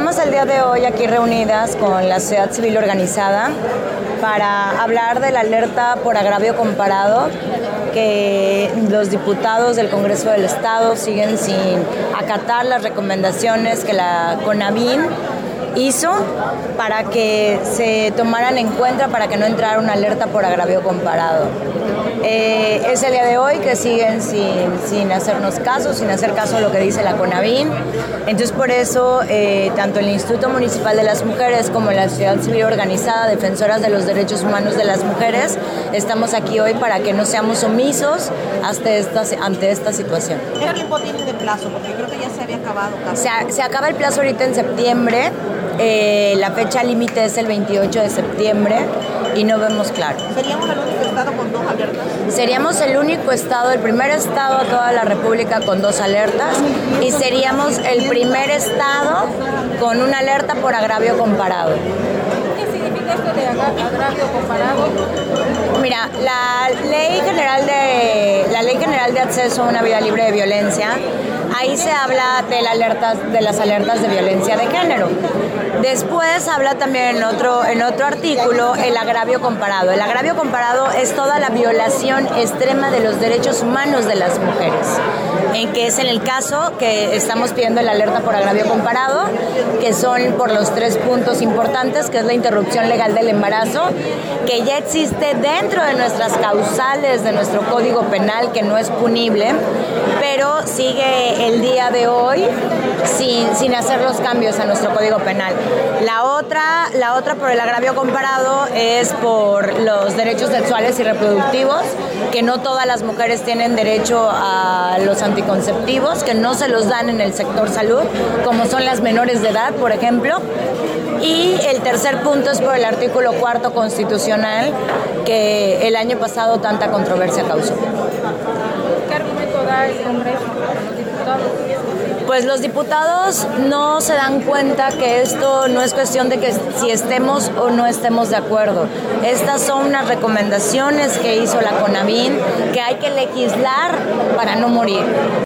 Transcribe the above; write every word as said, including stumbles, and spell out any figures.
Estamos el día de hoy aquí reunidas con la sociedad civil organizada para hablar de la alerta por agravio comparado que los diputados del Congreso del Estado siguen sin acatar las recomendaciones que la CONAVIN hizo para que se tomaran en cuenta para que no entrara una alerta por agravio comparado. Eh, es el día de hoy que siguen sin, sin hacernos caso, sin hacer caso a lo que dice la CONAVIN. Entonces por eso eh, tanto el Instituto Municipal de las Mujeres como la sociedad civil organizada, defensoras de los derechos humanos de las mujeres, estamos aquí hoy para que no seamos omisos hasta esta, ante esta situación. ¿Qué tiempo tiene de plazo? Porque creo que ya se había acabado. Se, se acaba el plazo ahorita en septiembre. Eh, la fecha límite es el veintiocho de septiembre y no vemos claro. ¿Seríamos el único estado con dos alertas? Seríamos el único estado, el primer estado a toda la República con dos alertas y seríamos el primer estado con una alerta por agravio comparado. ¿Qué significa esto de agravio comparado? Mira, la ley general de la ley general de acceso a una vida libre de violencia, ahí se habla de, la alerta, de las alertas de violencia de género. Después habla también en otro, en otro artículo el agravio comparado. El agravio comparado es toda la violación extrema de los derechos humanos de las mujeres, en que es en el caso que estamos pidiendo la alerta por agravio comparado, que son por los tres puntos importantes, que es la interrupción legal del embarazo, que ya existe dentro de nuestras causales de nuestro Código Penal, que no es punible, pero sigue el día de hoy sin, sin hacer los cambios a nuestro Código Penal. La otra, la otra por el agravio comparado es por los derechos sexuales y reproductivos, que no todas las mujeres tienen derecho a los anticonceptivos, que no se los dan en el sector salud, como son las menores de edad, por ejemplo. Y el tercer punto es por el artículo cuarto constitucional, que el año pasado tanta controversia causó. ¿Qué argumento da el Congreso a los diputados? Pues los diputados no se dan cuenta que esto no es cuestión de que si estemos o no estemos de acuerdo. Estas son unas recomendaciones que hizo la CONAVIN, que hay que legislar para no morir.